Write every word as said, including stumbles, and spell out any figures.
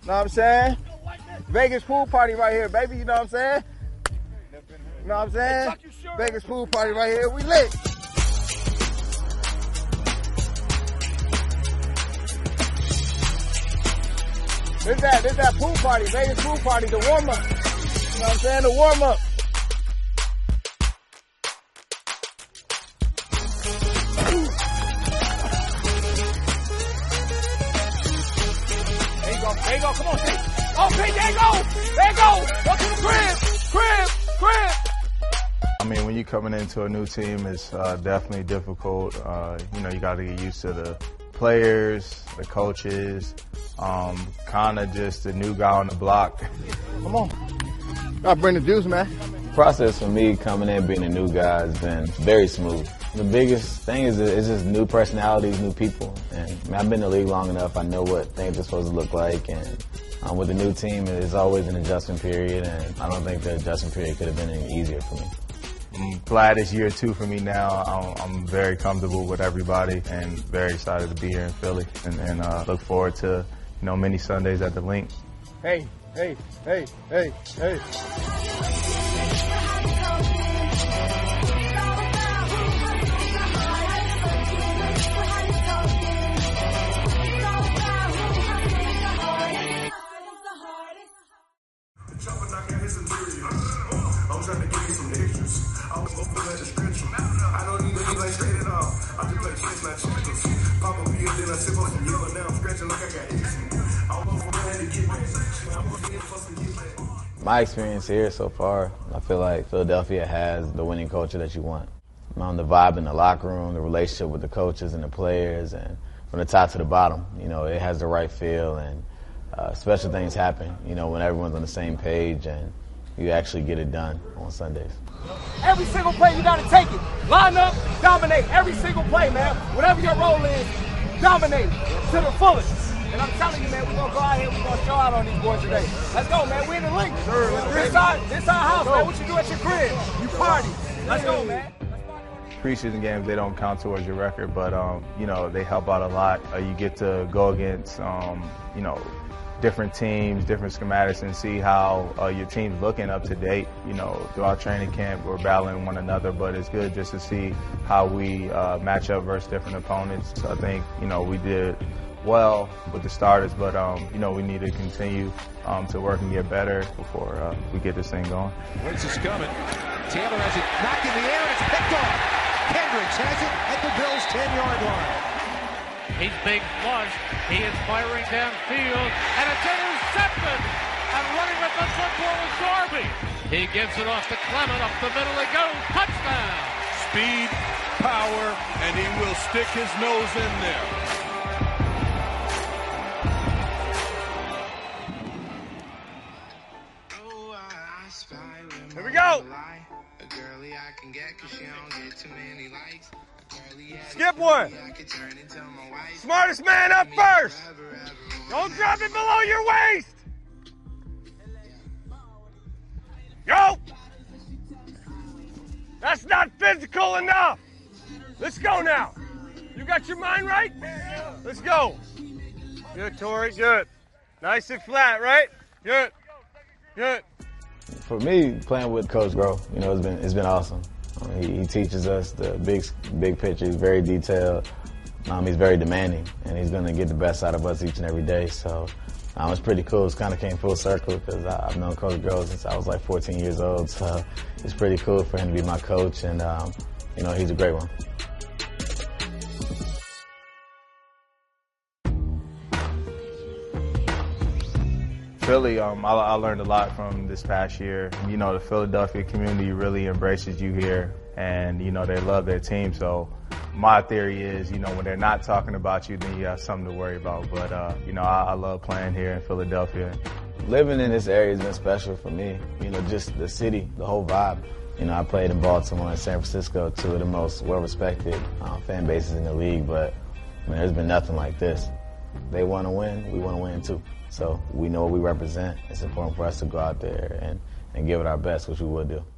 Know what I'm saying? Vegas pool party right here, baby. You know what I'm saying? You know what I'm saying? Vegas pool party right here. We lit. This that, this that pool party, Vegas pool party, the warm up. You know what I'm saying? The warm up. There you go, there you go, come on, Pete. Oh, Pete, there you go, there you go. Go to the crib, crib, crib. I mean, when you're coming into a new team, it's uh, definitely difficult. Uh, you know, you got to get used to the players, the coaches, um, kind of just the new guy on the block. Come on. Gotta bring the juice, man. The process for me coming in, being a new guy, has been very smooth. The biggest thing is it's just new personalities, new people. And I mean, I've been in the league long enough. I know what things are supposed to look like. And um, with the new team, it's always an adjustment period. And I don't think the adjustment period could have been any easier for me. I'm glad it's year two for me now. I'm, I'm very comfortable with everybody and very excited to be here in Philly and, and uh, look forward to, you know, many Sundays at the Link. Hey, hey, hey, hey, hey. I'm trying to give you some extras. I was hoping that to stretch them. I don't need to play straight at all. I just play chase like checkers. Pop a beer, then I sip on some yellow. Now I'm scratching like I got eczema. I was hoping to get back. I was looking for some get back. My experience here so far, I feel like Philadelphia has the winning culture that you want. Um, the vibe in the locker room, the relationship with the coaches and the players, and from the top to the bottom, you know, it has the right feel, and uh, special things happen, you know, when everyone's on the same page and you actually get it done on Sundays. Every single play, you got to take it. Line up, dominate. Every single play, man. Whatever your role is, dominate to the fullest. And I'm telling you, man, we're going to go out here, we're going to show out on these boys today. Let's go, man. We're in the Link. Sure, this our, this our house, man. What you do at your crib? You party. Let's go, man. Preseason games, they don't count towards your record, but, um, you know, they help out a lot. Uh, you get to go against, um, you know, different teams, different schematics, and see how uh, your team's looking up to date. You know, throughout training camp, we're battling one another, but it's good just to see how we uh, match up versus different opponents. So I think, you know, we did well with the starters, but, um, you know, we need to continue um, to work and get better before uh, we get this thing going. Wentz is coming. Taylor has it knocked in the air, and it's picked off. Kendricks has it at the Bills' ten-yard line. He's being flushed. He is firing downfield, and it's intercepted. And running with the football is Darby. He gives it off to Clement. Up the middle it goes. Touchdown. Speed, power, and he will stick his nose in there. Here we go. Skip one. Smartest man up first. Don't drop it below your waist. Go. That's not physical enough. Let's go now. You got your mind right? Let's go. Good, Tori. Good. Nice and flat, right? Good. Good. For me, playing with Coach Groh, you know, it's been it's been awesome. I mean, he, he teaches us the big big picture. He's very detailed. Um, he's very demanding, and he's going to get the best out of us each and every day. So um, it's pretty cool. It's kind of came full circle because I've known Coach Groh since I was like fourteen years old. So it's pretty cool for him to be my coach, and um, you know, he's a great one. Philly, um, I, I learned a lot from this past year. You know, the Philadelphia community really embraces you here, and, you know, they love their team. So my theory is, you know, when they're not talking about you, then you have something to worry about. But, uh, you know, I, I love playing here in Philadelphia. Living in this area has been special for me. You know, just the city, the whole vibe. You know, I played in Baltimore and San Francisco, two of the most well-respected uh, fan bases in the league. But, I mean, there's been nothing like this. They want to win, we want to win too. So we know what we represent. It's important for us to go out there and, and give it our best, which we will do.